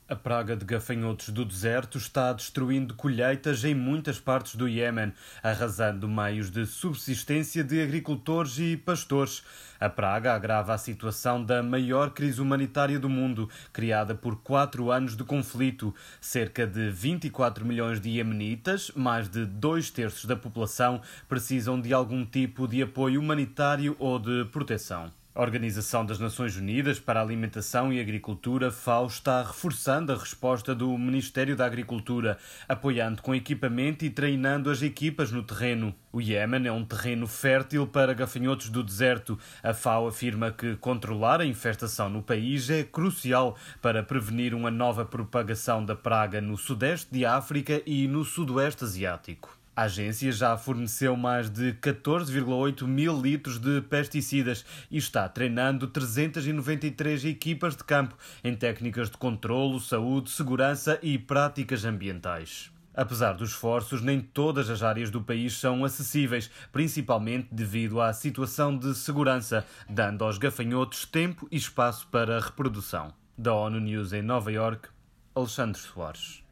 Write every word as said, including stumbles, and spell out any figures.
A praga de gafanhotos do deserto está destruindo colheitas em muitas partes do Iémen, arrasando meios de subsistência de agricultores e pastores. A praga agrava a situação da maior crise humanitária do mundo, criada por quatro anos de conflito. Cerca de vinte e quatro milhões de iemenitas, mais de dois terços da população, precisam de algum tipo de apoio humanitário ou de proteção. A Organização das Nações Unidas para a Alimentação e Agricultura, FAO, está reforçando a resposta do Ministério da Agricultura, apoiando com equipamento e treinando as equipas no terreno. O Iémen é um terreno fértil para gafanhotos do deserto. A FAO afirma que controlar a infestação no país é crucial para prevenir uma nova propagação da praga no sudeste de África e no sudoeste asiático. A agência já forneceu mais de catorze vírgula oito mil litros de pesticidas e está treinando trezentas e noventa e três equipas de campo em técnicas de controlo, saúde, segurança e práticas ambientais. Apesar dos esforços, nem todas as áreas do país são acessíveis, principalmente devido à situação de segurança, dando aos gafanhotos tempo e espaço para a reprodução. Da ONU News em Nova Iorque, Alexandre Soares.